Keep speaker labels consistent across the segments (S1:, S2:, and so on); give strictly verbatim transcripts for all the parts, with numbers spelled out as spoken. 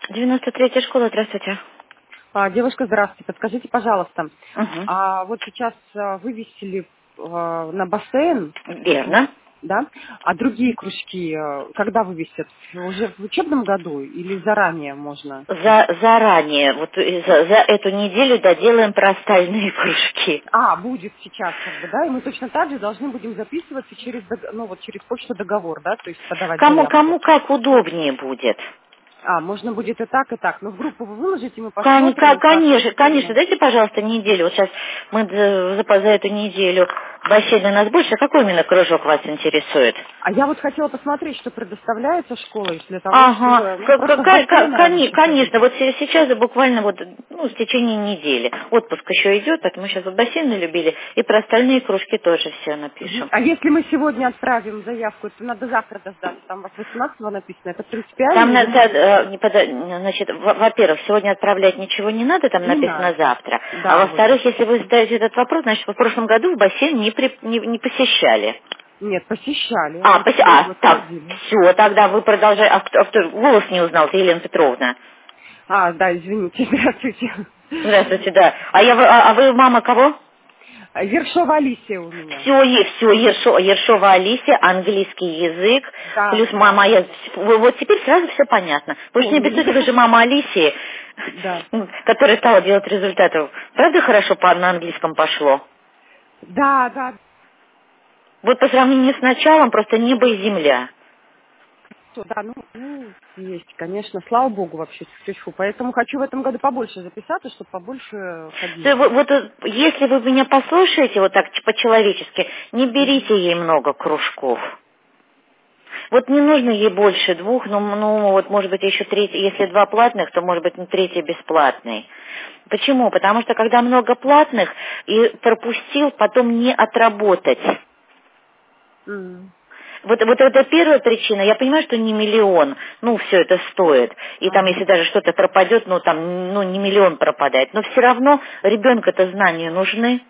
S1: девяносто третья школа, здравствуйте.
S2: А, девушка, здравствуйте. Подскажите, пожалуйста,
S1: Угу.
S2: а вот сейчас а, вывесили а, на бассейн,
S1: Верно.
S2: да? А другие кружки а, когда вывесят? Уже в учебном году или заранее можно?
S1: За, заранее, вот и за, за эту неделю доделаем про остальные кружки.
S2: А, будет сейчас, как бы, да? И мы точно так же должны будем записываться через, дог- ну, вот, через почту договор, да? То есть подавать
S1: Кому,
S2: заявку.
S1: кому как удобнее будет.
S2: А, можно будет и так, и так. Но в группу вы выложите, мы
S1: Кон- ко-
S2: посмотрим,
S1: Конечно, конечно.
S2: соответственно.
S1: Дайте, пожалуйста, неделю. Вот сейчас мы за, за- за эту неделю бассейн у нас больше. Какой именно кружок вас интересует?
S2: А я вот хотела посмотреть, что предоставляется школой для того,
S1: Ага,
S2: чтобы, ну,
S1: К- к-
S2: просто в
S1: к- к-
S2: бассейн
S1: кони-
S2: раньше ходить.
S1: конечно, вот се- сейчас же буквально вот, ну, в течение недели. Отпуск еще идет, так мы сейчас вот бассейны любили, и про остальные кружки тоже все
S2: Мгм.
S1: напишем.
S2: А если мы сегодня отправим заявку, то надо завтра дождаться. Там у вас восемнадцатого написано. Это принципиально
S1: Там,
S2: или
S1: на-
S2: нет?
S1: за- э, не пода- значит, во- во-первых, сегодня отправлять ничего не надо, там
S2: Не
S1: написано
S2: надо.
S1: завтра. А
S2: Да, вот.
S1: во-вторых, если вы задаете этот вопрос, значит, вы в прошлом году в бассейн не, при- не, не посещали.
S2: Нет, посещали.
S1: А,
S2: Мы
S1: пося-
S2: целый
S1: а,
S2: год
S1: так,
S2: ходили.
S1: все, тогда вы продолжаете. А кто, а кто- голос не узнал, ты, Елена Петровна.
S2: А, да, извините, здравствуйте.
S1: Здравствуйте, да. А, я, вы- а, а вы мама кого?
S2: Ершова Алисия у меня.
S1: Все, все, Ершова, Ершова Алисия, английский язык,
S2: Да,
S1: плюс
S2: да.
S1: мама, я, вы- вот теперь сразу все понятно. Вы же не
S2: Поняли.
S1: обессудьте, вы же мама Алисии,
S2: Да.
S1: которая стала делать результаты. Правда хорошо по, на английском пошло?
S2: Да, да.
S1: Вот по сравнению с началом просто небо и земля.
S2: Что, Да, ну, ну, есть, конечно. Слава богу вообще. Тьфу-тьфу. Поэтому хочу в этом году побольше записаться, чтобы побольше
S1: То
S2: ходили.
S1: Вот, вот, э, если вы меня послушаете вот так ч- по-человечески, не
S2: Мгм.
S1: берите ей много кружков. Вот не нужно ей больше двух, ну, ну вот может быть еще третий, если два платных, то может быть ну, третий бесплатный. Почему? Потому что когда много платных и пропустил, потом не отработать.
S2: Мгм.
S1: Вот, вот это первая причина. Я понимаю, что не миллион, ну, все это стоит. И там,
S2: Ага.
S1: если даже что-то пропадет, ну, там, ну, не миллион пропадает. Но все равно ребенку-то знания нужны.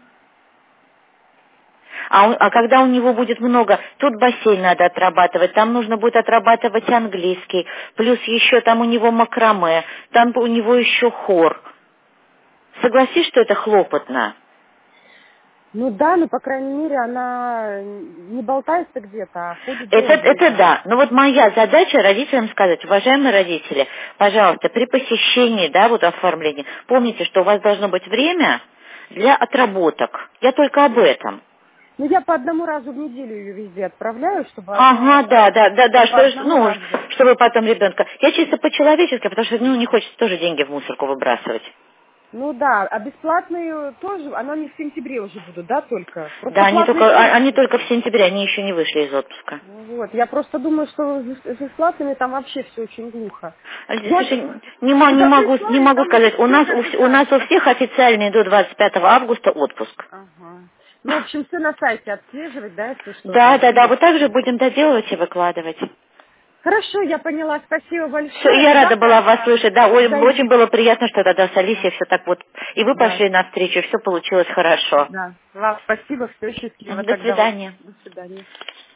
S1: А, он- а когда у него будет много, тут бассейн надо отрабатывать, там нужно будет отрабатывать английский, плюс еще там у него макраме, там у него еще хор. Согласись, что это хлопотно?
S2: Ну да, ну, по крайней мере, она не болтается где-то, а ходит
S1: Это,
S2: долго
S1: это
S2: уже.
S1: да. Но вот моя задача родителям сказать, уважаемые родители, пожалуйста, при посещении, да, вот оформлении, помните, что у вас должно быть время для отработок. Я только об этом.
S2: Ну, я по одному разу в неделю ее везде отправляю, чтобы
S1: Ага,
S2: одно,
S1: да, да, да, да,
S2: по
S1: что, ж,
S2: одному
S1: ну,
S2: разу.
S1: чтобы потом ребенка. Я чисто по-человечески, потому что, ну, не хочется тоже деньги в мусорку выбрасывать.
S2: Ну да, а бесплатные тоже, она не в сентябре уже будут, да, только?
S1: Да,
S2: Просто
S1: они
S2: платные
S1: только,
S2: тоже
S1: а- они только в
S2: скидывают.
S1: сентябре, они еще не вышли из отпуска.
S2: Ну вот, я просто думаю, что с с бесплатными там вообще все очень глухо.
S1: А,
S2: Вот
S1: Слушай, не, мо- не
S2: куда
S1: могу, не
S2: прислали,
S1: могу
S2: там
S1: сказать, у
S2: все
S1: нас у, вс- у нас у
S2: написали.
S1: всех официальный до двадцать пятого августа отпуск.
S2: Ага. Ну, в общем, все на сайте отслеживать, да, если что,
S1: Да, да, да,
S2: звонить.
S1: вот так же будем доделывать и выкладывать.
S2: Хорошо, я поняла, спасибо
S1: Все,
S2: большое.
S1: я
S2: Ну,
S1: рада
S2: завтра
S1: была вас
S2: тогда
S1: слышать. Да, ой,
S2: зайду.
S1: очень было приятно, что тогда с Алисией
S2: Да,
S1: все так вот. И вы
S2: да,
S1: пошли навстречу, все получилось хорошо.
S2: да. Вам спасибо, все счастливо
S1: До
S2: тогда вам.
S1: свидания.
S2: До свидания.